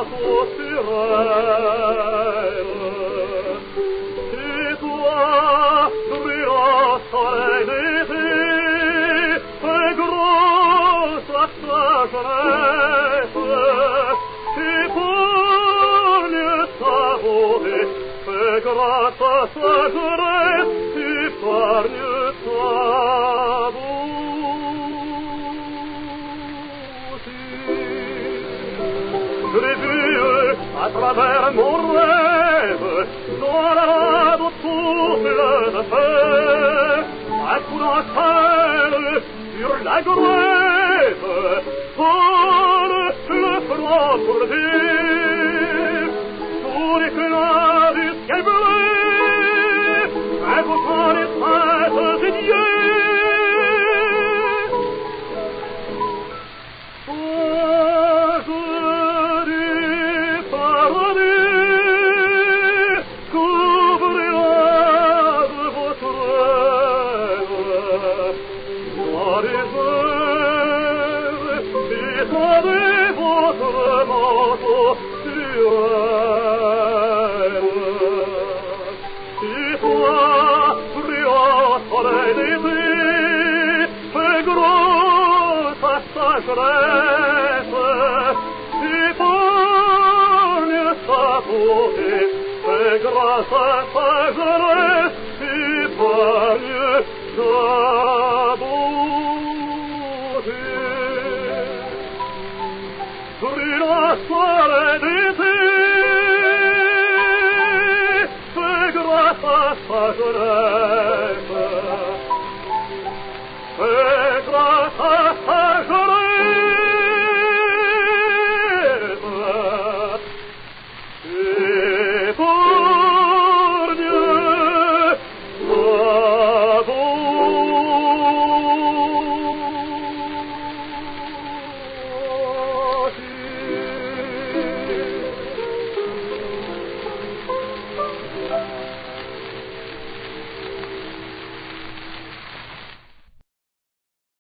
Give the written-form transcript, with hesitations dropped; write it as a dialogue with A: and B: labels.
A: manteau sur elle. Et toi, brillant soleil d'été, et grosse à sa jeunesse, et pour mieux savourer, et grâce à sa jeunesse, épargne sa beauté. Je l'ai vu à travers mon rêve, dans la rade souffle de feu, un coup d'enchère sur la grève, folle le front pour dire, sous l'éclat du ciel bleu, invoquant les princes des dieux. Grâce à sa jeunesse, épargne sa beauté. Brillant soleil d'été, grâce à sa jeunesse,